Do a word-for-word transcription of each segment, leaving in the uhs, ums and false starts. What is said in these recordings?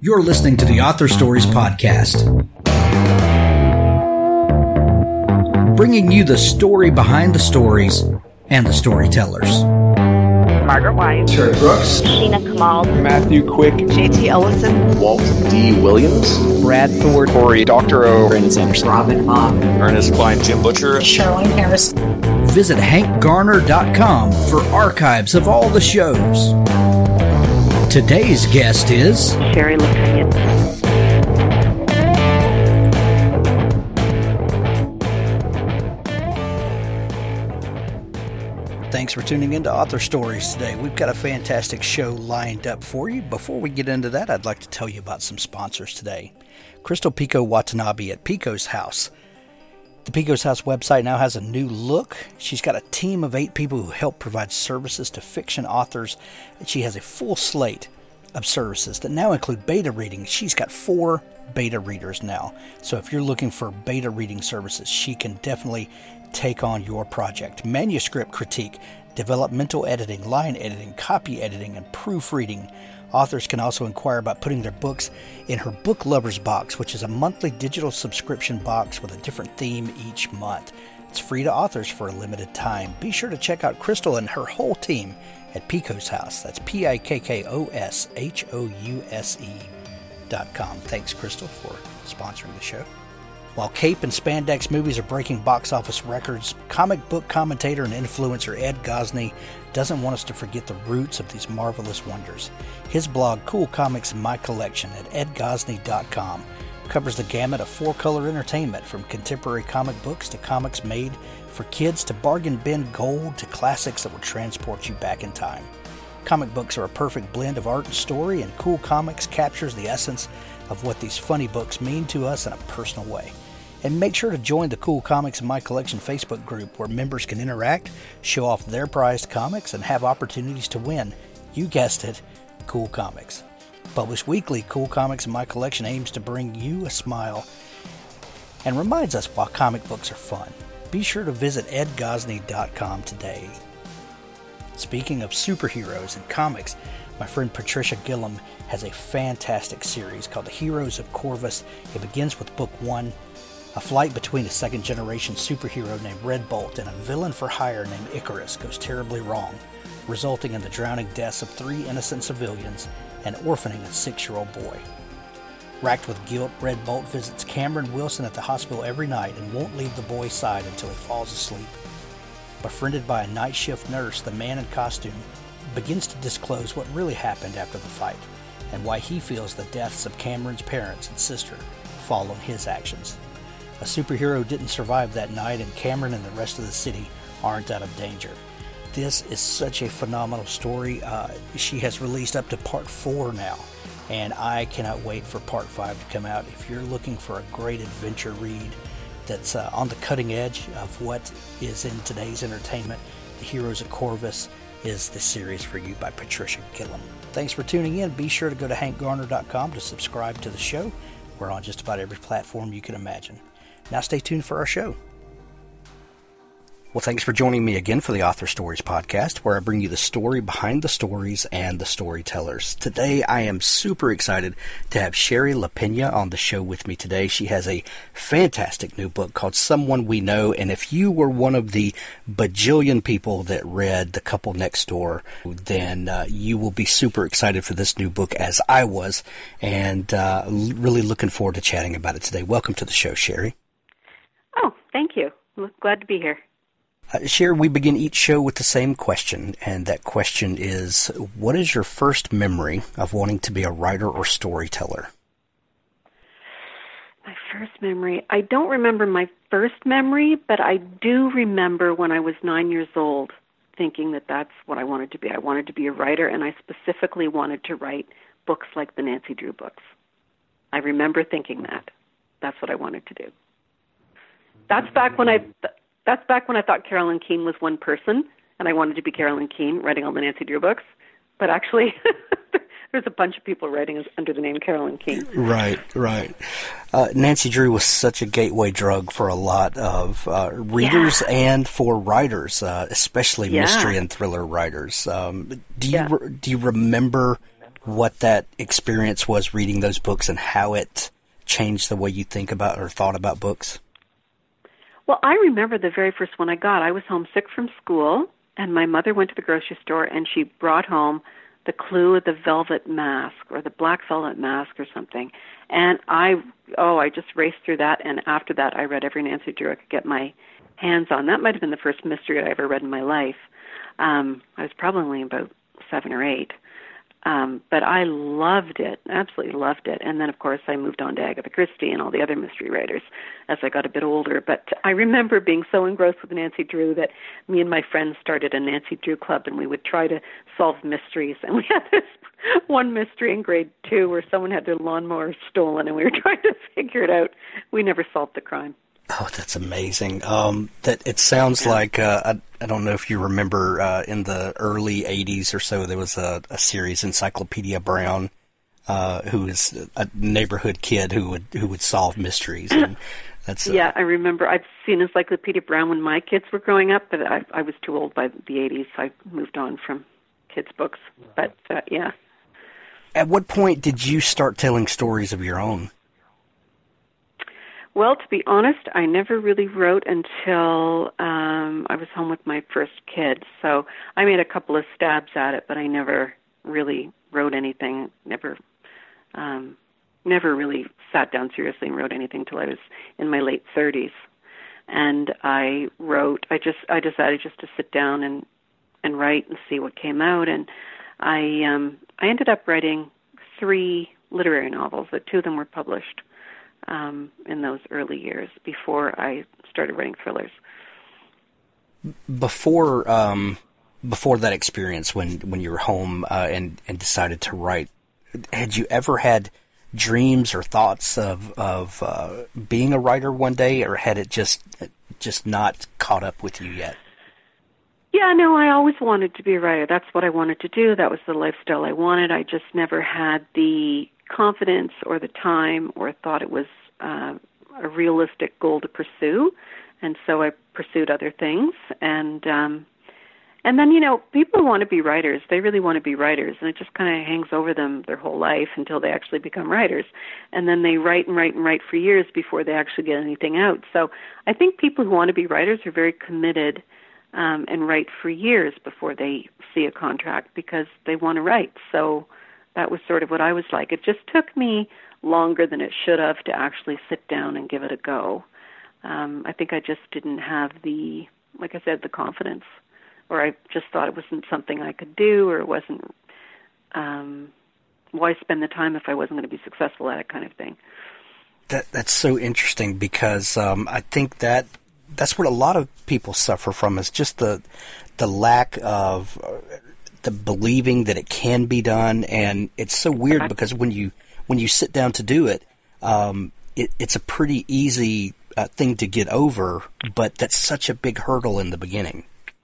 You're listening to the Author Stories Podcast, bringing you the story behind the stories and the storytellers. Margaret White, Terry Brooks, Sheena Kamal, Matthew Quick, J T Ellison, Walt D. Williams, Brad Thor, Corey, Doctor O, Brandon Sanderson, Robin Mom, Ernest Klein, Jim Butcher, Sherwin Harris. Visit hank garner dot com for archives of all the shows. Today's guest is Sherry LaPena. Thanks for tuning in to Author Stories today. We've got a fantastic show lined up for you. Before we get into that, I'd like to tell you about some sponsors today. Crystal Pico Watanabe at Pico's House. The Pico's House website now has a new look. She's got a team of eight people who help provide services to fiction authors. She has a full slate of services that now include beta reading. She's got four beta readers now. So if you're looking for beta reading services, she can definitely take on your project. Manuscript critique, developmental editing, line editing, copy editing, and proofreading. Authors can also inquire about putting their books in her Book Lovers Box, which is a monthly digital subscription box with a different theme each month. It's free to authors for a limited time. Be sure to check out Crystal and her whole team at Pico's House. That's P I K K O S H O U S E dot com. Thanks, Crystal, for sponsoring the show. While cape and spandex movies are breaking box office records, comic book commentator and influencer Ed Gosney doesn't want us to forget the roots of these marvelous wonders. His blog, Cool Comics in My Collection at ed gosney dot com, covers the gamut of four-color entertainment, from contemporary comic books to comics made for kids to bargain bin gold to classics that will transport you back in time. Comic books are a perfect blend of art and story, and Cool Comics captures the essence of what these funny books mean to us in a personal way. And make sure to join the Cool Comics in My Collection Facebook group, where members can interact, show off their prized comics, and have opportunities to win. You guessed it, Cool Comics. Published weekly, Cool Comics in My Collection aims to bring you a smile and reminds us why comic books are fun. Be sure to visit ed gosney dot com today. Speaking of superheroes and comics, my friend Patricia Gillam has a fantastic series called The Heroes of Corvus. It begins with book one, a flight between a second-generation superhero named Red Bolt and a villain for hire named Icarus goes terribly wrong, resulting in the drowning deaths of three innocent civilians and orphaning a six-year-old boy. Racked with guilt, Red Bolt visits Cameron Wilson at the hospital every night and won't leave the boy's side until he falls asleep. Befriended by a night shift nurse, the man in costume begins to disclose what really happened after the fight and why he feels the deaths of Cameron's parents and sister fall on his actions. A superhero didn't survive that night, and Cameron and the rest of the city aren't out of danger. This is such a phenomenal story. Uh, she has released up to part four now, and I cannot wait for part five to come out. If you're looking for a great adventure read that's uh, on the cutting edge of what is in today's entertainment, The Heroes of Corvus is the series for you by Patricia Gillam. Thanks for tuning in. Be sure to go to hank garner dot com to subscribe to the show. We're on just about every platform you can imagine. Now stay tuned for our show. Well, thanks for joining me again for the Author Stories Podcast, where I bring you the story behind the stories and the storytellers. Today, I am super excited to have Sherry LaPena on the show with me today. She has a fantastic new book called Someone We Know, and if you were one of the bajillion people that read The Couple Next Door, then uh, you will be super excited for this new book, as I was, and uh, really looking forward to chatting about it today. Welcome to the show, Sherry. Oh, thank you. I'm glad to be here. Uh, Sherry, we begin each show with the same question, and that question is, what is your first memory of wanting to be a writer or storyteller? My first memory, I don't remember my first memory, but I do remember when I was nine years old thinking that that's what I wanted to be. I wanted to be a writer, and I specifically wanted to write books like the Nancy Drew books. I remember thinking that. That's what I wanted to do. That's back when I... That's back when I thought Carolyn Keene was one person, and I wanted to be Carolyn Keene, writing all the Nancy Drew books. But actually, there's a bunch of people writing under the name Carolyn Keene. Right, right. Uh, Nancy Drew was such a gateway drug for a lot of uh, readers yeah. and for writers, uh, especially yeah. mystery and thriller writers. Um, do you yeah. re- do you remember what that experience was reading those books and how it changed the way you think about or thought about books? Well, I remember the very first one I got. I was homesick from school, and my mother went to the grocery store, and she brought home The Clue of the Velvet Mask, or the Black Velvet Mask or something. And I, oh, I just raced through that, and after that I read every Nancy Drew I could get my hands on. That might have been the first mystery I ever read in my life. Um, I was probably about seven or eight. Um, but I loved it, absolutely loved it. And then, of course, I moved on to Agatha Christie and all the other mystery writers as I got a bit older. But I remember being so engrossed with Nancy Drew that me and my friends started a Nancy Drew club, and we would try to solve mysteries. And we had this one mystery in grade two where someone had their lawnmower stolen, and we were trying to figure it out. We never solved the crime. Oh, that's amazing. Um, that it sounds yeah. like uh, I, I don't know if you remember uh, in the early eighties or so there was a, a series, Encyclopedia Brown, uh, who is a neighborhood kid who would who would solve mysteries. And that's uh, yeah, I remember. I've seen Encyclopedia Brown when my kids were growing up, but I, I was too old by the eighties. So I moved on from kids' books. But uh, yeah. At what point did you start telling stories of your own? Well, to be honest, I never really wrote until um, I was home with my first kid. So I made a couple of stabs at it, but I never really wrote anything. Never, um, never really sat down seriously and wrote anything until I was in my late thirties. And I wrote. I just, I decided just to sit down and and write and see what came out. And I, um, I ended up writing three literary novels. That two of them were published. Um, in those early years before I started writing thrillers. Before um, before that experience, when, when you were home uh, and, and decided to write, had you ever had dreams or thoughts of of uh, being a writer one day, or had it just just not caught up with you yet? Yeah, no, I always wanted to be a writer. That's what I wanted to do. That was the lifestyle I wanted. I just never had the confidence or the time or thought it was uh, a realistic goal to pursue. And so I pursued other things. And um, and then, you know, people want to be writers. They really want to be writers. And it just kind of hangs over them their whole life until they actually become writers. And then they write and write and write for years before they actually get anything out. So I think people who want to be writers are very committed um, and write for years before they see a contract because they want to write. So that was sort of what I was like. It just took me longer than it should have to actually sit down and give it a go. Um, I think I just didn't have the, like I said, the confidence, or I just thought it wasn't something I could do, or it wasn't, um, why spend the time if I wasn't going to be successful at it, kind of thing. That That's so interesting because um, I think that that's what a lot of people suffer from is just the the lack of uh, the believing that it can be done, and it's so weird okay. because when you when you sit down to do it, um, it it's a pretty easy uh, thing to get over, but that's such a big hurdle in the beginning.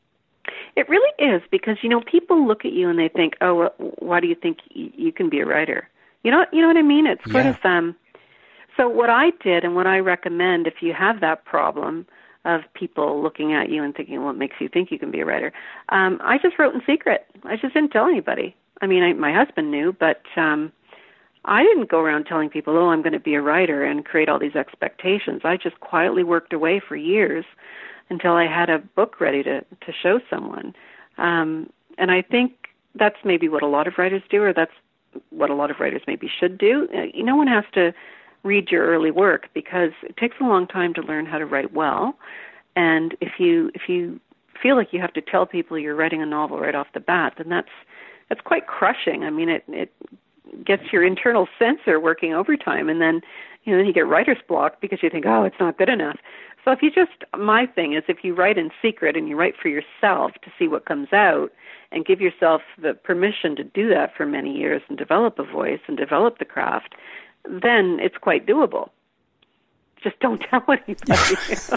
It really is because you know people look at you and they think, oh, why do you think you can be a writer? You know, you know what I mean? It's sort yeah. of um. So what I did and what I recommend if you have that problem of people looking at you and thinking, what makes you think you can be a writer? Um, I just wrote in secret. I just didn't tell anybody. I mean, I, my husband knew, but um, I didn't go around telling people, oh, I'm going to be a writer and create all these expectations. I just quietly worked away for years until I had a book ready to, to show someone. Um, and I think that's maybe what a lot of writers do, or that's what a lot of writers maybe should do. Uh, no one has to read your early work because it takes a long time to learn how to write well. And if you if you feel like you have to tell people you're writing a novel right off the bat, then that's that's quite crushing. I mean, it it gets your internal censor working overtime, and then you know then you get writer's block because you think, oh, it's not good enough. So if you just, my thing is if you write in secret and you write for yourself to see what comes out and give yourself the permission to do that for many years and develop a voice and develop the craft, then it's quite doable. Just don't tell anybody.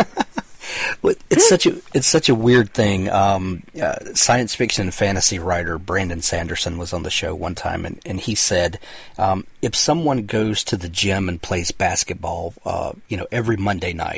Well, it's such a it's such a weird thing. Um, uh, science fiction and fantasy writer Brandon Sanderson was on the show one time, and, and he said, um, if someone goes to the gym and plays basketball, uh, you know, every Monday night,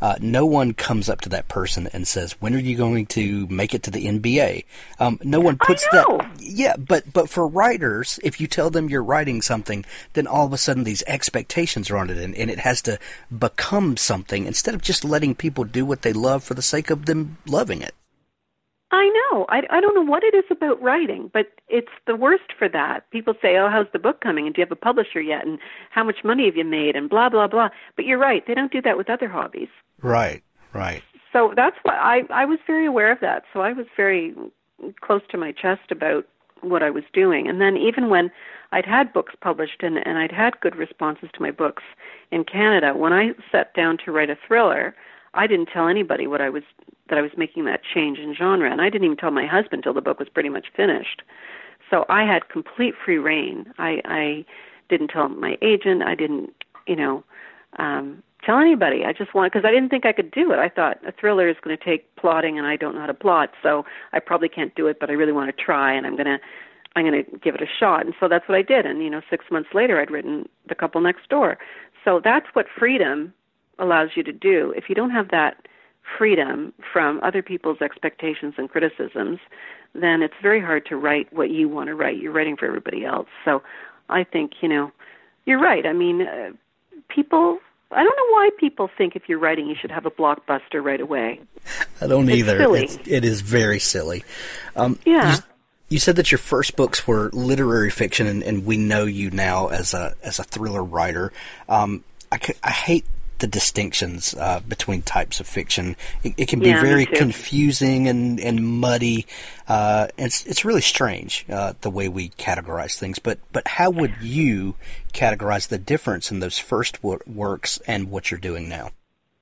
Uh, no one comes up to that person and says, "When are you going to make it to the N B A?" Um, no one puts I know. that. Yeah, but but for writers, if you tell them you're writing something, then all of a sudden these expectations are on it, and, and it has to become something instead of just letting people do what they love for the sake of them loving it. I know. I, I don't know what it is about writing, but it's the worst for that. People say, oh, how's the book coming? And do you have a publisher yet? And how much money have you made? And blah, blah, blah. But you're right. They don't do that with other hobbies. Right, right. So that's why I, I was very aware of that. So I was very close to my chest about what I was doing. And then even when I'd had books published and, and I'd had good responses to my books in Canada, when I sat down to write a thriller, I didn't tell anybody what I was that I was making that change in genre, and I didn't even tell my husband till the book was pretty much finished. So I had complete free reign. I, I didn't tell my agent. I didn't, you know, um, tell anybody. I just wanted, because I didn't think I could do it. I thought a thriller is going to take plotting, and I don't know how to plot, so I probably can't do it. But I really want to try, and I'm going to, I'm going to give it a shot. And so that's what I did. And you know, six months later, I'd written The Couple Next Door. So that's what freedom allows you to do. If you don't have that freedom from other people's expectations and criticisms, then it's very hard to write what you want to write. You're writing for everybody else. So I think, you know, you're right. I mean, uh, people, I don't know why people think if you're writing you should have a blockbuster right away. I don't it's either. Silly. It's, it is very silly. Um, yeah. You, you said that your first books were literary fiction, and, and we know you now as a as a thriller writer. Um, I, I hate the distinctions uh, between types of fiction. It, it can be Yeah, me very too. confusing and, and muddy. Uh, it's it's really strange uh, the way we categorize things. But but how would you categorize the difference in those first wor- works and what you're doing now?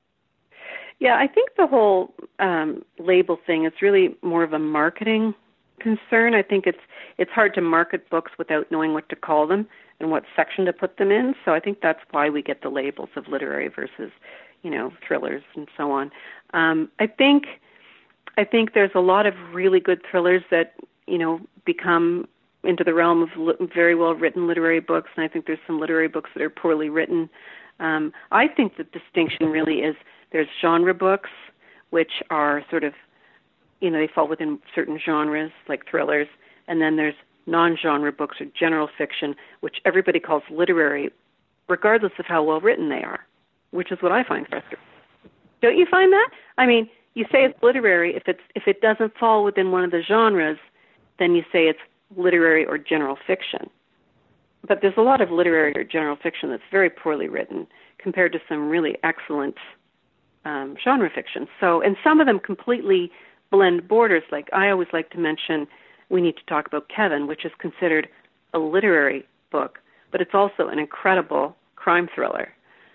Yeah, I think the whole um, label thing is really more of a marketing concern. I think it's it's hard to market books without knowing what to call them and what section to put them in. So I think that's why we get the labels of literary versus, you know, thrillers and so on. Um, I think I think there's a lot of really good thrillers that, you know, become into the realm of li- very well-written literary books, and I think there's some literary books that are poorly written. Um, I think the distinction really is there's genre books, which are sort of, you know, they fall within certain genres, like thrillers, and then there's non-genre books or general fiction, which everybody calls literary, regardless of how well written they are, which is what I find frustrating. Don't you find that? I mean, you say it's literary. If it's if it doesn't fall within one of the genres, then you say it's literary or general fiction. But there's a lot of literary or general fiction that's very poorly written compared to some really excellent um, genre fiction. So, and some of them completely blend borders. Like I always like to mention, we need to talk about Kevin, which is considered a literary book, but it's also an incredible crime thriller.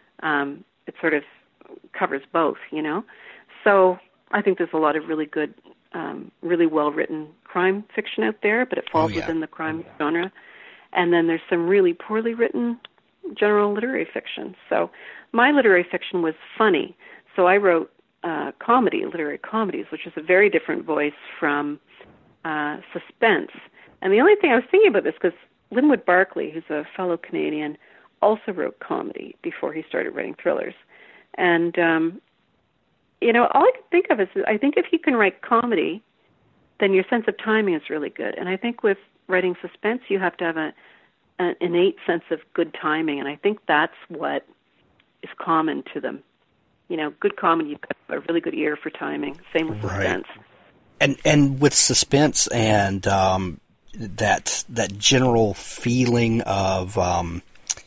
Um, it sort of covers both, you know. So I think there's a lot of really good, um, really well-written crime fiction out there, but it falls Oh, yeah. within the crime genre. And then there's some really poorly written general literary fiction. So my literary fiction was funny. So I wrote uh, comedy, literary comedies, which is a very different voice from uh, suspense. And the only thing I was thinking about this, because Linwood Barclay, who's a fellow Canadian, also wrote comedy before he started writing thrillers. And, um, you know, all I can think of is I think if you can write comedy, then your sense of timing is really good. And I think with writing suspense, you have to have a, an innate sense of good timing. And I think that's what is common to them. You know, good comedy, you've got a really good ear for timing. Same with Right. suspense. And and with suspense and um, that that general feeling of um,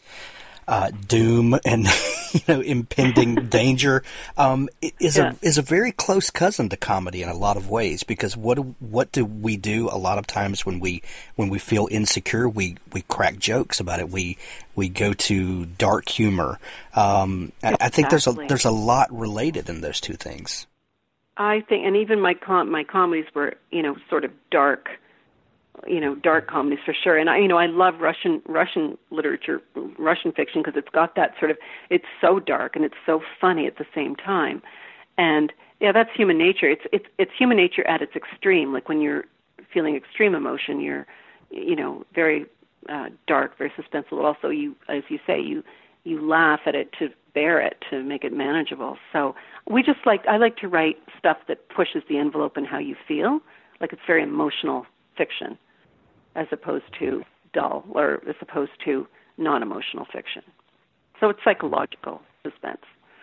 uh, doom and you know impending danger um, is Yeah. a is a very close cousin to comedy in a lot of ways. Because what do, what do we do a lot of times when we when we feel insecure? We we crack jokes about it. We we go to dark humor. Um, I, I think there's a Exactly. there's a lot related in those two things. I think, and even my com- my comedies were, you know, sort of dark, you know, dark comedies for sure. And I, you know, I love Russian Russian literature, Russian fiction, because it's got that sort of, it's so dark and it's so funny at the same time. And yeah, that's human nature. It's it's it's human nature at its extreme. Like when you're feeling extreme emotion, you're, you know, very uh, dark, very suspenseful. But also, you, as you say, you you laugh at it to bear it, to make it manageable. So we just like, I like to write stuff that pushes the envelope in how you feel, like it's very emotional fiction, as opposed to dull, or as opposed to non-emotional fiction. So it's psychological suspense.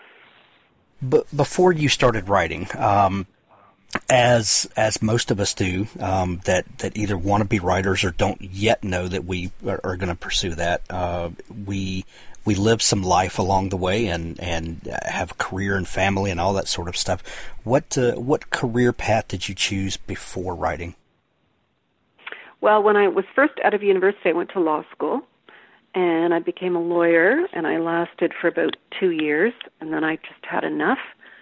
But before you started writing, um, as as most of us do, um, that that either want to be writers or don't yet know that we are, are going to pursue that, uh, we we live some life along the way and and have a career and family and all that sort of stuff. What uh, what career path did you choose before writing? Well, when I was first out of university, I went to law school, and I became a lawyer, and I lasted for about two years, and then I just had enough.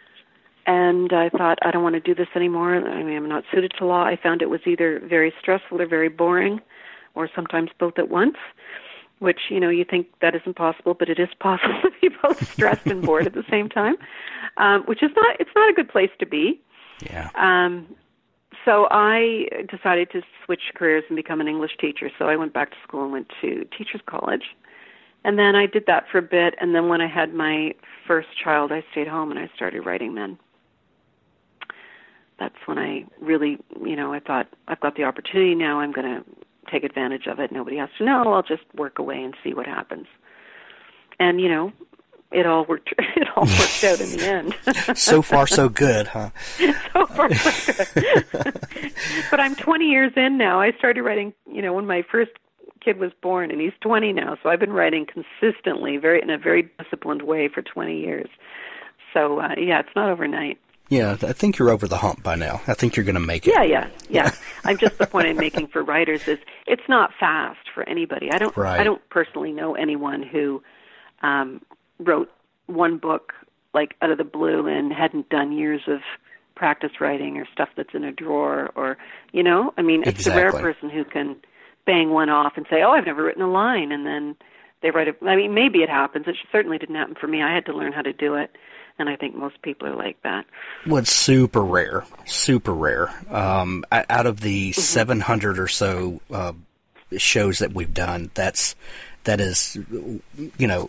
And I thought, I don't want to do this anymore. I mean, I'm not suited to law. I found it was either very stressful or very boring, or sometimes both at once, which, you know, you think that isn't possible, but it is possible to be both stressed and bored at the same time, um, which is not, it's not a good place to be. Yeah. Um, so I decided to switch careers and become an English teacher. So I went back to school and went to teacher's college. And then I did that for a bit. And then when I had my first child, I stayed home and I started writing then. That's when I really, you know, I thought, I've got the opportunity now. I'm going to take advantage of it. Nobody has to know. I'll just work away and see what happens. And, you know, it all worked. It all worked out in the end. So far, so good, huh? So far, so good. But I'm twenty years in now. I started writing, you know, when my first kid was born, and he's twenty now. So I've been writing consistently, very in a very disciplined way for twenty years. So uh, yeah, it's not overnight. Yeah, I think you're over the hump by now. I think you're going to make it. Yeah, yeah, yeah. I'm just the point I'm making for writers is it's not fast for anybody. I don't. Right. I don't personally know anyone who um, wrote one book like out of the blue and hadn't done years of practice writing or stuff that's in a drawer, or, you know, I mean, it's Exactly. the rare person who can bang one off and say, oh, I've never written a line, and then they write a, I mean, maybe it happens. It certainly didn't happen for me. I had to learn how to do it, and I think most people are like that. Well, it's super rare, super rare. Um, out of the mm-hmm. seven hundred or so uh, shows that we've done, that's that is, you know,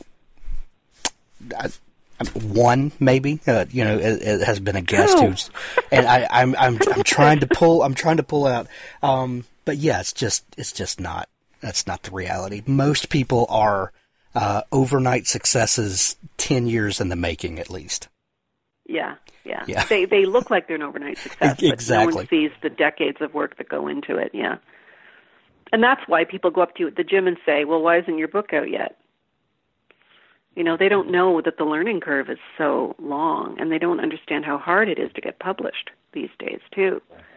I, one maybe. Uh, you know, it, it has been a guest oh. who's, and I, I'm I'm I'm trying to pull I'm trying to pull out. Um, but yeah, it's just it's just not. That's not the reality. Most people are uh, overnight successes, ten years in the making at least. Yeah, yeah. yeah. They they look like they're an overnight success, but exactly. no one sees the decades of work that go into it, yeah. And that's why people go up to you at the gym and say, well, why isn't your book out yet? You know, they don't know that the learning curve is so long, and they don't understand how hard it is to get published these days, too.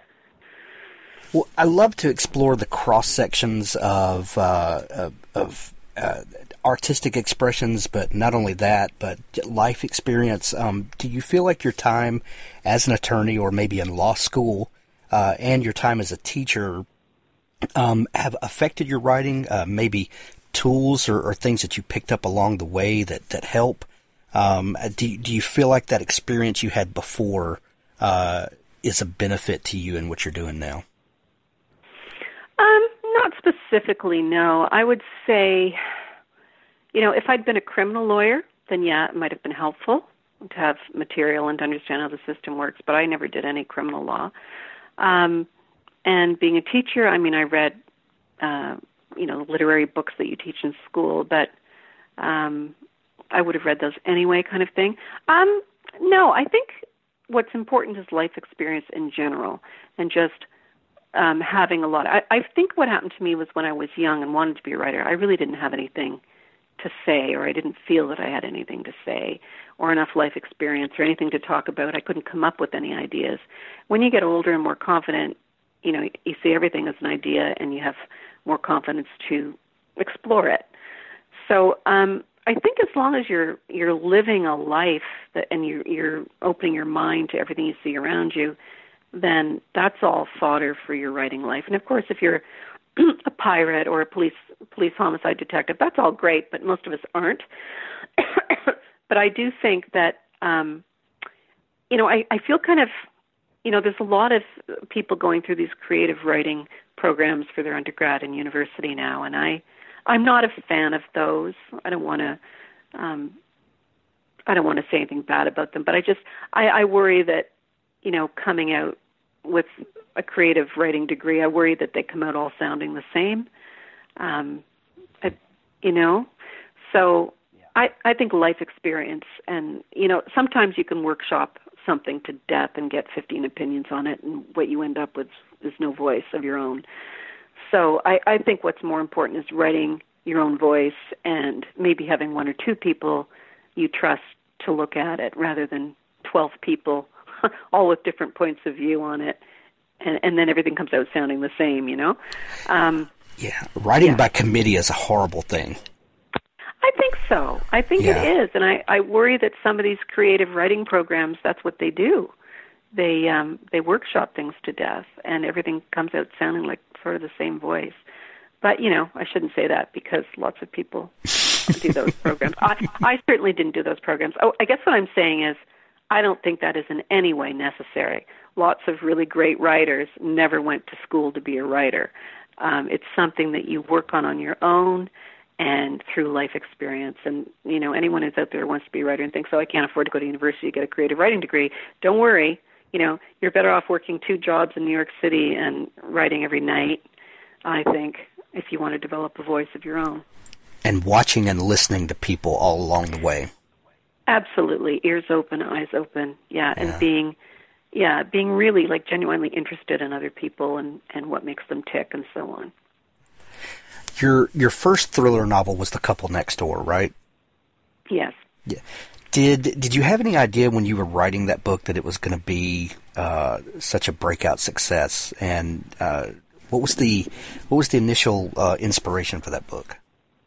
Well, I love to explore the cross sections of uh, of, of uh, artistic expressions, but not only that, but life experience. Um, do you feel like your time as an attorney, or maybe in law school, uh, and your time as a teacher, um, have affected your writing? Uh, maybe tools or, or things that you picked up along the way that that help. Um, do do you feel like that experience you had before uh, is a benefit to you in what you're doing now? Um, not specifically, no. I would say, you know, if I'd been a criminal lawyer, then yeah, it might have been helpful to have material and to understand how the system works, but I never did any criminal law. Um, and being a teacher, I mean, I read, uh, you know, literary books that you teach in school, but um, I would have read those anyway, kind of thing. Um, no, I think what's important is life experience in general, and just Um, having a lot. I, I think what happened to me was when I was young and wanted to be a writer, I really didn't have anything to say, or I didn't feel that I had anything to say, or enough life experience, or anything to talk about. I couldn't come up with any ideas. When you get older and more confident, you know, you see everything as an idea, and you have more confidence to explore it. So um, I think as long as you're you're living a life that, and you're, you're opening your mind to everything you see around you, then that's all fodder for your writing life. And of course, if you're a pirate or a police police homicide detective, that's all great, but most of us aren't. But I do think that, um, you know, I, I feel kind of, you know, there's a lot of people going through these creative writing programs for their undergrad and university now, and I, I'm not a fan of those. I don't want to, um, I don't want to say anything bad about them, but I just, I, I worry that, you know, coming out with a creative writing degree, I worry that they come out all sounding the same. Um, I, you know, so I, I think life experience, and, you know, sometimes you can workshop something to death and get fifteen opinions on it, and what you end up with is no voice of your own. So I, I think what's more important is writing your own voice and maybe having one or two people you trust to look at it rather than twelve people all with different points of view on it, and, and then everything comes out sounding the same, you know? Um, yeah, writing yeah. by committee is a horrible thing. I think so. I think Yeah. it is, and I, I worry that some of these creative writing programs, that's what they do. They um, they workshop things to death, and everything comes out sounding like sort of the same voice. But, you know, I shouldn't say that because lots of people do those programs. I, I certainly didn't do those programs. Oh, I guess what I'm saying is I don't think that is in any way necessary. Lots of really great writers never went to school to be a writer. Um, it's something that you work on on your own and through life experience. And, you know, anyone who's out there who wants to be a writer and thinks, oh, I can't afford to go to university to get a creative writing degree, don't worry. You know, you're better off working two jobs in New York City and writing every night, I think, if you want to develop a voice of your own. And watching and listening to people all along the way. Absolutely. Ears open, eyes open. Yeah. And Yeah. being, yeah, being really like genuinely interested in other people and, and what makes them tick and so on. Your your first thriller novel was The Couple Next Door, right? Yes. Yeah. Did did you have any idea when you were writing that book that it was going to be uh, such a breakout success? And uh, what was the what was the initial uh, inspiration for that book?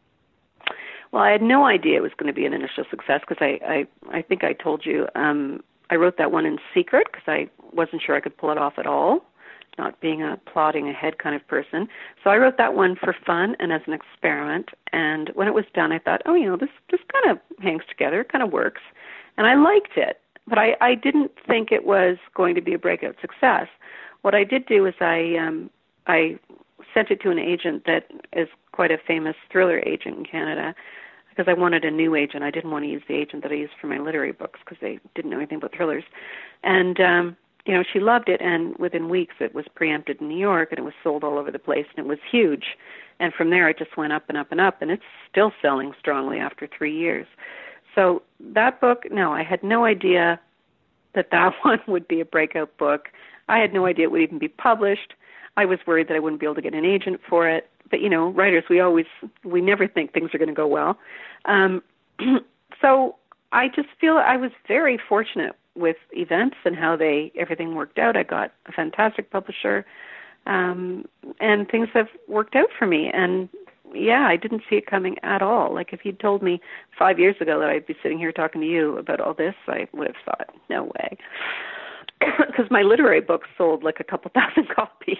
Well, I had no idea it was going to be an initial success because I, I, I think I told you um, I wrote that one in secret because I wasn't sure I could pull it off at all, not being a plodding ahead kind of person. So I wrote that one for fun and as an experiment. And when it was done, I thought, oh, you know, this, this kind of hangs together, kind of works. And I liked it, but I, I didn't think it was going to be a breakout success. What I did do is I, um, I sent it to an agent that is quite a famous thriller agent in Canada, because I wanted a new agent. I didn't want to use the agent that I used for my literary books because they didn't know anything about thrillers. And, um, you know, she loved it, and within weeks it was preempted in New York, and it was sold all over the place, and it was huge. And from there it just went up and up and up, and it's still selling strongly after three years. So that book, no, I had no idea that that one would be a breakout book. I had no idea it would even be published. I was worried that I wouldn't be able to get an agent for it. But, you know, writers, we always, we never think things are going to go well. Um, so I just feel I was very fortunate with events and how they, everything worked out. I got a fantastic publisher, um, and things have worked out for me. And, yeah, I didn't see it coming at all. Like, if you'd told me five years ago that I'd be sitting here talking to you about all this, I would have thought, no way. Because my literary books sold like a couple thousand copies.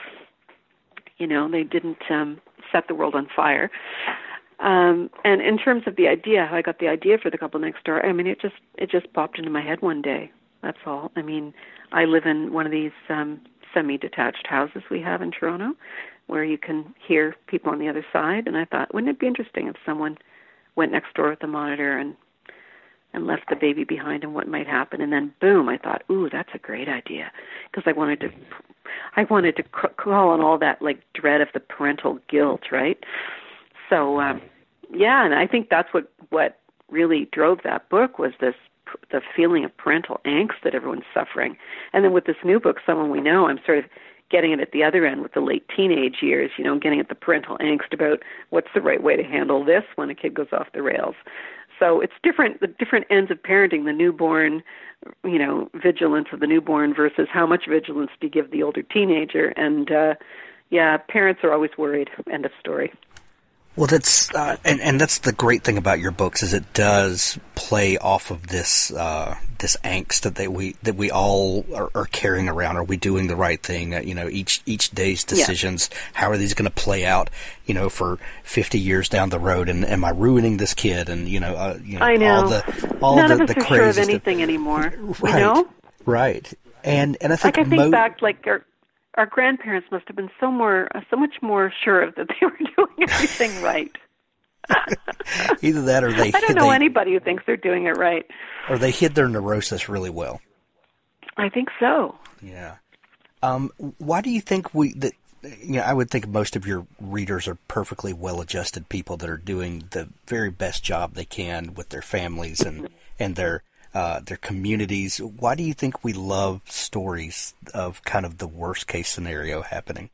You know, they didn't um, set the world on fire. Um, and in terms of the idea, how I got the idea for The Couple Next Door, I mean, it just it just popped into my head one day. That's all. I mean, I live in one of these um, semi-detached houses we have in Toronto, where you can hear people on the other side. And I thought, wouldn't it be interesting if someone went next door with the monitor and and left the baby behind and what might happen? And then, boom, I thought, ooh, that's a great idea, because I wanted to, I wanted to call on all that like dread of the parental guilt, right? So, um, yeah, and I think that's what what really drove that book was this the feeling of parental angst that everyone's suffering. And then with this new book, Someone We Know, I'm sort of getting it at the other end with the late teenage years, you know, getting at the parental angst about what's the right way to handle this when a kid goes off the rails. So it's different, the different ends of parenting, the newborn, you know, vigilance of the newborn versus how much vigilance do you give the older teenager. And, uh, yeah, parents are always worried. End of story. Well, that's uh, and and that's the great thing about your books is it does play off of this uh, this angst that they, we that we all are, are carrying around. Are we doing the right thing? Uh, you know, each each day's decisions. Yeah. How are these going to play out? You know, for fifty years down the road, and am I ruining this kid? And you know, uh, you know, I know. all the all None the, of us the are sure of crazy anything stuff. anymore. Right, you know? right. And and I think like I think mo- back like. Our, Our grandparents must have been so more, uh, so much more sure of that they were doing everything right. Either that, or they I don't know they, anybody who thinks they're doing it right. or they hid their neurosis really well. I think so. Yeah. Um, why do you think we that? You know, I would think most of your readers are perfectly well-adjusted people that are doing the very best job they can with their families and and their uh, their communities. Why do you think we love stories of kind of the worst-case scenario happening?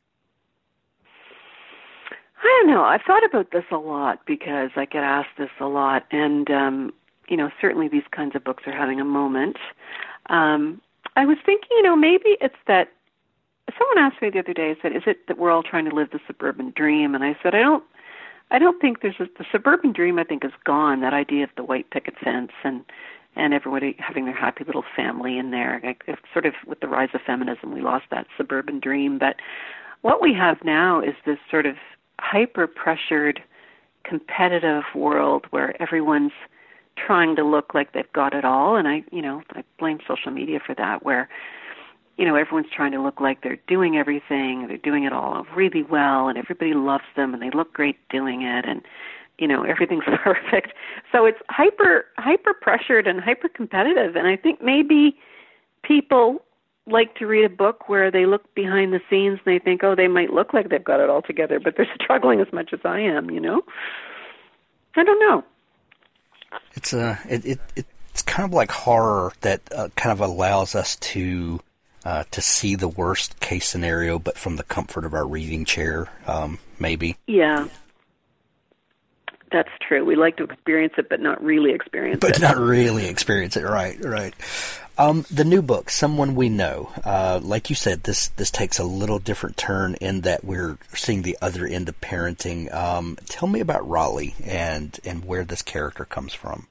I don't know. I've thought about this a lot because I get asked this a lot, and um, you know, certainly these kinds of books are having a moment. Um, I was thinking, you know, maybe it's that. Someone asked me the other day, I said, is it that we're all trying to live the suburban dream? And I said, I don't I don't think there's a, the suburban dream, I think, is gone, that idea of the white picket fence and, and everybody having their happy little family in there. Like, it's sort of with the rise of feminism, we lost that suburban dream. But what we have now is this sort of hyper-pressured, competitive world where everyone's trying to look like they've got it all. And I, you know, I blame social media for that, where you know, everyone's trying to look like they're doing everything, they're doing it all really well, and everybody loves them, and they look great doing it, and, you know, everything's perfect. So it's hyper, hyper pressured and hyper competitive, and I think maybe people like to read a book where they look behind the scenes and they think, oh, they might look like they've got it all together, but they're struggling as much as I am, you know? I don't know. It's a, it, it, it's kind of like horror that uh, kind of allows us to Uh, to see the worst case scenario, but from the comfort of our reading chair, um, maybe. Yeah, that's true. We like to experience it, but not really experience but it. But not really experience it, right, right. Um, the new book, Someone We Know, uh, like you said, this, this takes a little different turn in that we're seeing the other end of parenting. Um, tell me about Raleigh and, and where this character comes from.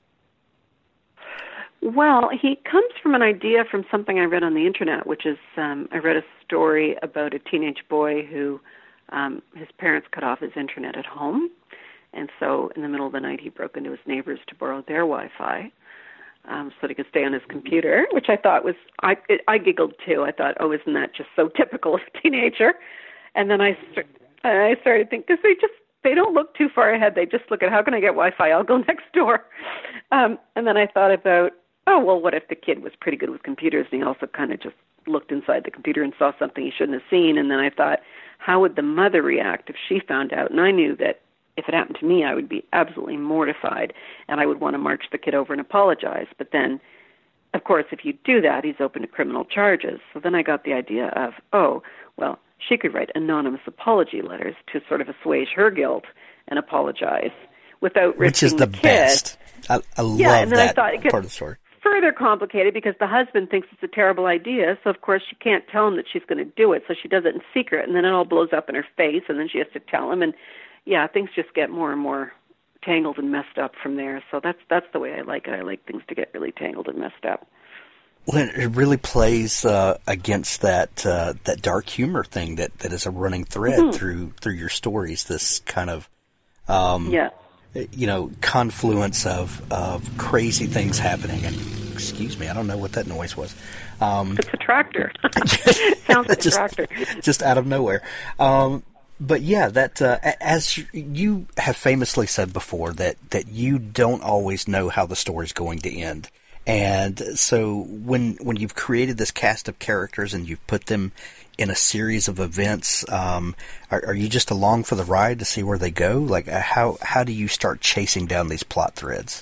Well, he comes from an idea from something I read on the internet, which is um, I read a story about a teenage boy who um, his parents cut off his internet at home, and so in the middle of the night he broke into his neighbors to borrow their Wi-Fi um, so that he could stay on his computer, which I thought was, I, it, I giggled too. I thought, oh, isn't that just so typical of a teenager? And then I, I started thinking, because they just, they don't look too far ahead. They just look at, how can I get Wi-Fi? I'll go next door. Um, and then I thought about, oh, well, what if the kid was pretty good with computers and he also kind of just looked inside the computer and saw something he shouldn't have seen? And then I thought, how would the mother react if she found out? And I knew that if it happened to me, I would be absolutely mortified, and I would want to march the kid over and apologize. But then, of course, if you do that, he's open to criminal charges. So then I got the idea of, oh, well, she could write anonymous apology letters to sort of assuage her guilt and apologize without risking Which is the, the kid. best. I, I love yeah, and then that I thought it gets part of the story. Further complicated because the husband thinks it's a terrible idea, so of course she can't tell him that she's going to do it, so she does it in secret, and then it all blows up in her face, and then she has to tell him, and yeah, things just get more and more tangled and messed up from there. So that's that's the way I like it. I like things to get really tangled and messed up. Well, it really plays uh, against that uh, that dark humor thing that, that is a running thread mm-hmm. through through your stories. This kind of um, yeah. you know, confluence of, of crazy things happening. And excuse me, I don't know what that noise was. Um, it's a tractor. Sounds like just, a tractor. Just out of nowhere. Um, but yeah, that uh, as you have famously said before, that, that you don't always know how the story's going to end. And so when when you've created this cast of characters and you've put them in a series of events, um, are, are you just along for the ride to see where they go? Like, how how do you start chasing down these plot threads?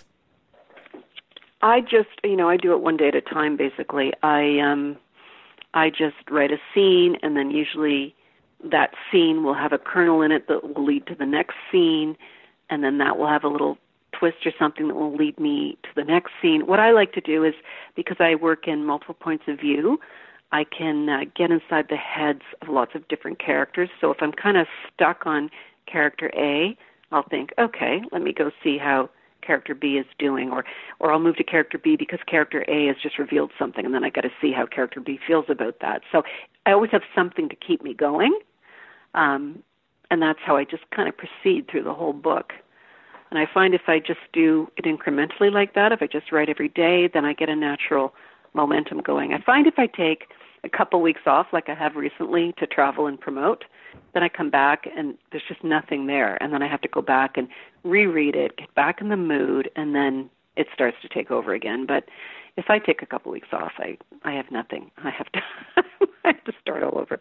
I just, you know, I do it one day at a time, basically. I um, I just write a scene, and then usually that scene will have a kernel in it that will lead to the next scene, and then that will have a little twist or something that will lead me to the next scene. What I like to do is, because I work in multiple points of view, I can uh, get inside the heads of lots of different characters. So if I'm kind of stuck on character A, I'll think, okay, let me go see how character B is doing, or or I'll move to character B because character A has just revealed something, and then I got to see how character B feels about that. So I always have something to keep me going, um, and that's how I just kind of proceed through the whole book. And I find if I just do it incrementally like that, if I just write every day, then I get a natural momentum going. I find if I take a couple weeks off, like I have recently, to travel and promote. Then I come back and there's just nothing there, and then I have to go back and reread it, get back in the mood, and then it starts to take over again. But if I take a couple weeks off, I I have nothing. I have to I have to start all over.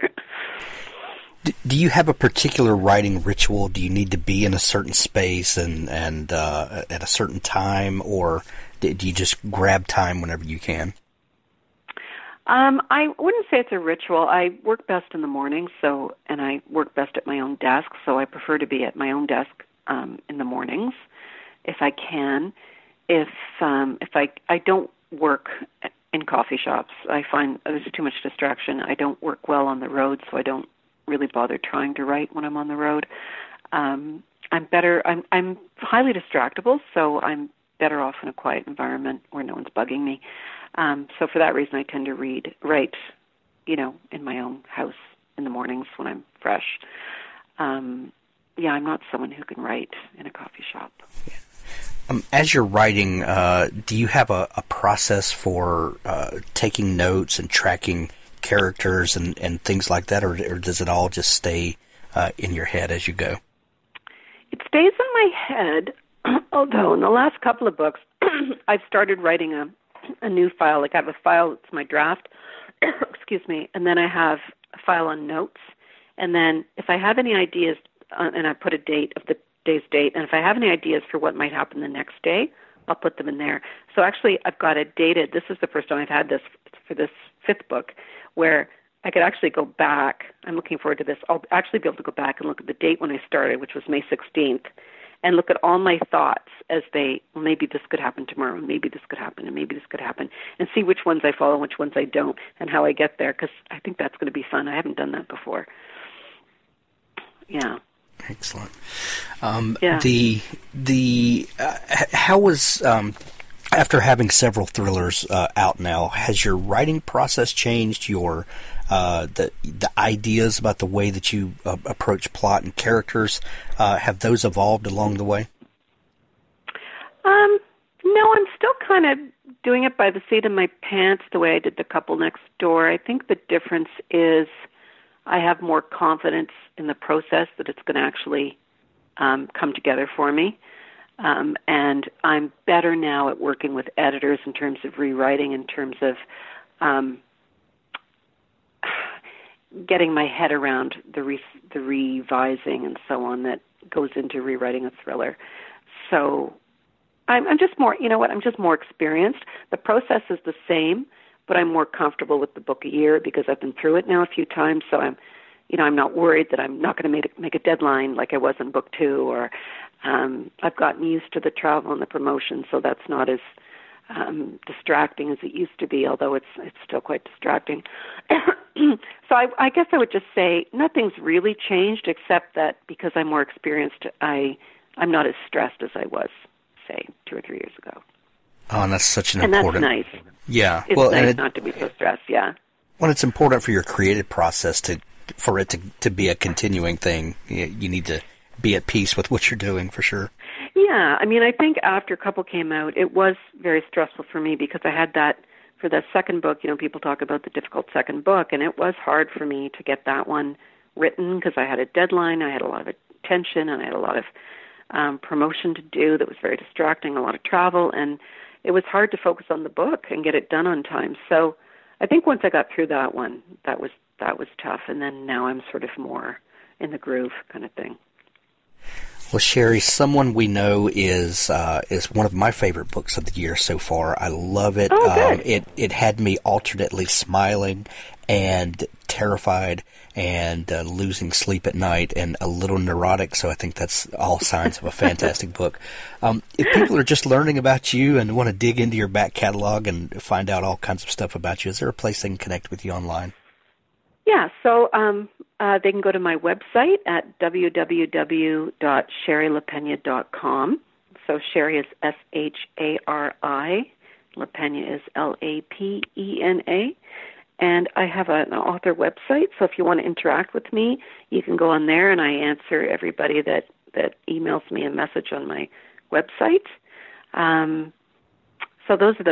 Do you have a particular writing ritual? Do you need to be in a certain space and and uh, at a certain time, or do you just grab time whenever you can? Um, I wouldn't say it's a ritual. I work best in the morning, so and I work best at my own desk, so I prefer to be at my own desk um, in the mornings if I can. If um, if I I don't work in coffee shops, I find there's too much distraction. I don't work well on the road, so I don't really bother trying to write when I'm on the road. Um, I'm better. I'm I'm highly distractible, so I'm better off in a quiet environment where no one's bugging me. Um, so for that reason, I tend to read, write, you know, in my own house in the mornings when I'm fresh. Um, yeah, I'm not someone who can write in a coffee shop. Yeah. Um, as you're writing, uh, do you have a, a process for uh, taking notes and tracking characters and, and things like that, or, or does it all just stay uh, in your head as you go? It stays in my head, although in the last couple of books, I've started writing a, a new file. Like I have a file, it's my draft, excuse me, and then I have a file on notes. And then if I have any ideas, uh, and I put a date of the day's date, and if I have any ideas for what might happen the next day, I'll put them in there. So actually, I've got it dated. This is the first time I've had this for this fifth book, where I could actually go back. I'm looking forward to this. I'll actually be able to go back and look at the date when I started, which was May sixteenth, and look at all my thoughts as they, well, maybe this could happen tomorrow, and maybe this could happen, and maybe this could happen, and see which ones I follow and which ones I don't, and how I get there, because I think that's going to be fun. I haven't done that before. Yeah. Excellent. Um, yeah. The the uh, how was um, after having several thrillers uh, out now, has your writing process changed? Your uh, the the ideas about the way that you uh, approach plot and characters, uh, have those evolved along the way? Um, no, I'm still kind of doing it by the seat of my pants, the way I did The Couple Next Door. I think the difference is I have more confidence in the process that it's going to actually um, come together for me. Um, and I'm better now at working with editors in terms of rewriting, in terms of um, getting my head around the re- the revising and so on that goes into rewriting a thriller. So I'm, I'm just more, you know what, I'm just more experienced. The process is the same, but I'm more comfortable with the book a year because I've been through it now a few times, so I'm, you know, I'm not worried that I'm not going to make a, make a deadline like I was in book two, or um, I've gotten used to the travel and the promotion, so that's not as um, distracting as it used to be, although it's it's still quite distracting. So I, I guess I would just say nothing's really changed, except that because I'm more experienced, I I'm not as stressed as I was, say, two or three years ago. Oh, and that's such an and important. And that's nice. Yeah, it's well, nice and it, not to be so stressed. Yeah. Well, it's important for your creative process to, for it to, to be a continuing thing. You, you need to be at peace with what you're doing, for sure. Yeah, I mean, I think after Couple came out, it was very stressful for me because I had that, for the second book, you know, people talk about the difficult second book, and it was hard for me to get that one written because I had a deadline, I had a lot of attention, and I had a lot of um, promotion to do that was very distracting, a lot of travel, and it was hard to focus on the book and get it done on time. So I think once I got through that one, that was that was tough, and then now I'm sort of more in the groove kind of thing. Well, Sherry, Someone We Know is uh, is one of my favorite books of the year so far. I love it. Oh, good. Um, it it had me alternately smiling and terrified and uh, losing sleep at night and a little neurotic, so I think that's all signs of a fantastic book. Um, if people are just learning about you and want to dig into your back catalog and find out all kinds of stuff about you, is there a place they can connect with you online? Yeah, so um, uh, they can go to my website at w w w dot sherry lapena dot com. So Sherry is S H A R I, Lapena is L A P E N A. And I have an author website, so if you want to interact with me, you can go on there, and I answer everybody that, that emails me a message on my website. Um, so those are the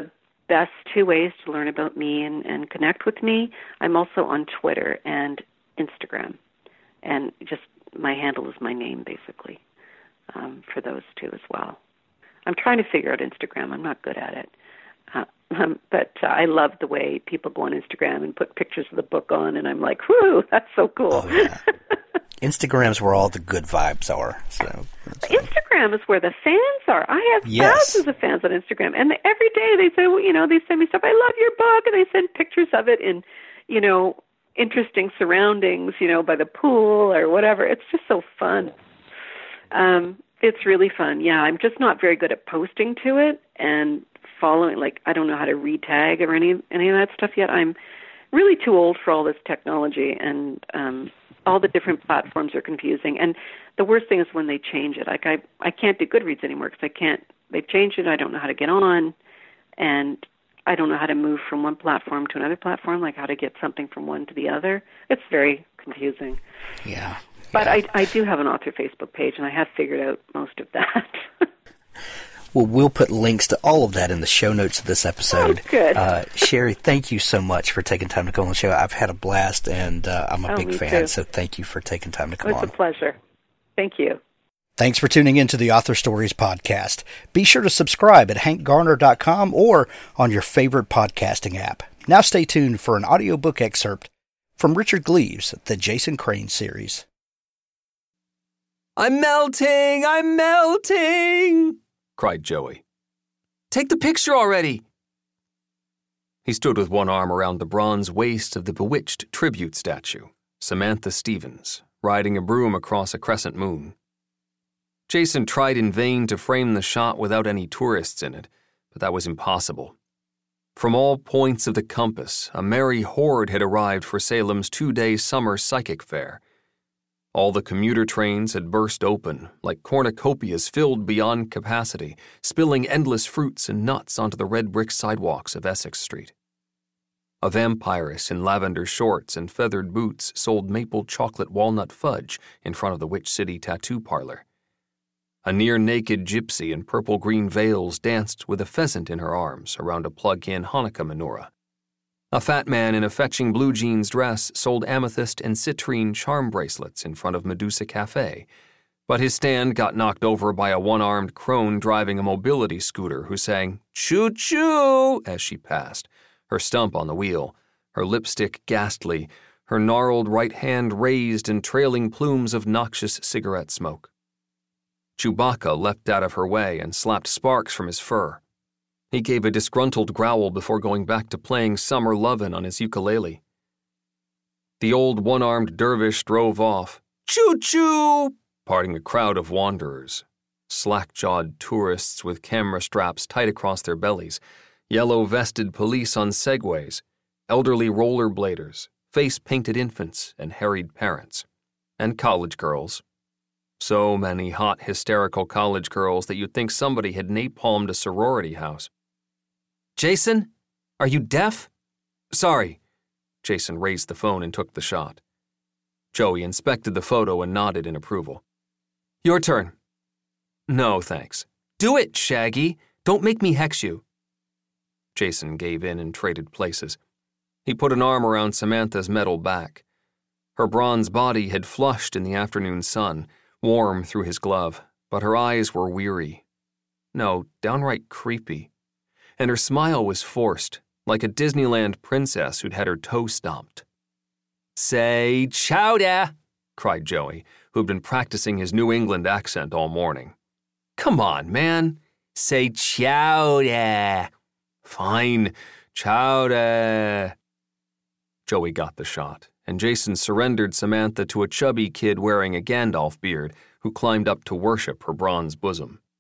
best two ways to learn about me and, and connect with me. I'm also on Twitter and Instagram. And just my handle is my name, basically, um, for those two as well. I'm trying to figure out Instagram. I'm not good at it. Uh, um, but uh, I love the way people go on Instagram and put pictures of the book on, and I'm like, whoo, that's so cool. Oh, yeah. Instagram's where all the good vibes are. So, so. Instagram is where the fans are. I have Yes. thousands of fans on Instagram, and every day they say, well, you know, they send me stuff. I love your book, and they send pictures of it in, you know, interesting surroundings, you know, by the pool or whatever. It's just so fun. Um, it's really fun. Yeah, I'm just not very good at posting to it and following. Like, I don't know how to retag or any any of that stuff yet. I'm really too old for all this technology, and um, all the different platforms are confusing. And the worst thing is when they change it. Like, I I can't do Goodreads anymore because I can't. They've changed it. I don't know how to get on, and I don't know how to move from one platform to another platform, like how to get something from one to the other. It's very confusing. Yeah. But yeah. I, I do have an author Facebook page, and I have figured out most of that. Well, we'll put links to all of that in the show notes of this episode. Oh, good. Uh, Sherry, thank you so much for taking time to come on the show. I've had a blast, and uh, I'm a Oh, big me fan, too. so thank you for taking time to come It's on. a pleasure. Thank you. Thanks for tuning in to the Author Stories podcast. Be sure to subscribe at hank garner dot com or on your favorite podcasting app. Now stay tuned for an audiobook excerpt from Richard Gleaves, the Jason Crane series. I'm melting! I'm melting! Cried Joey. Take the picture already! He stood with one arm around the bronze waist of the bewitched tribute statue, Samantha Stevens, riding a broom across a crescent moon. Jason tried in vain to frame the shot without any tourists in it, but that was impossible. From all points of the compass, a merry horde had arrived for Salem's two-day summer psychic fair. All the commuter trains had burst open, like cornucopias filled beyond capacity, spilling endless fruits and nuts onto the red brick sidewalks of Essex Street. A vampiress in lavender shorts and feathered boots sold maple chocolate walnut fudge in front of the Witch City tattoo parlor. A near-naked gypsy in purple-green veils danced with a pheasant in her arms around a plug-in Hanukkah menorah. A fat man in a fetching blue jeans dress sold amethyst and citrine charm bracelets in front of Medusa Cafe, but his stand got knocked over by a one-armed crone driving a mobility scooter who sang "Choo-choo" as she passed, her stump on the wheel, her lipstick ghastly, her gnarled right hand raised in trailing plumes of noxious cigarette smoke. Chewbacca leapt out of her way and slapped sparks from his fur. He gave a disgruntled growl before going back to playing Summer Lovin' on his ukulele. The old one-armed dervish drove off, choo-choo, parting a crowd of wanderers, slack-jawed tourists with camera straps tight across their bellies, yellow-vested police on segways, elderly rollerbladers, face-painted infants and harried parents, and college girls. So many hot, hysterical college girls that you'd think somebody had napalmed a sorority house. Jason, are you deaf? Sorry. Jason raised the phone and took the shot. Joey inspected the photo and nodded in approval. Your turn. No, thanks. Do it, Shaggy. Don't make me hex you. Jason gave in and traded places. He put an arm around Samantha's metal back. Her bronze body had flushed in the afternoon sun, warm through his glove, but her eyes were weary. No, downright creepy. And her smile was forced, like a Disneyland princess who'd had her toe stomped. Say chowder, cried Joey, who'd been practicing his New England accent all morning. Come on, man. Say chowder. Fine, chowder. Joey got the shot, and Jason surrendered Samantha to a chubby kid wearing a Gandalf beard who climbed up to worship her bronze bosom.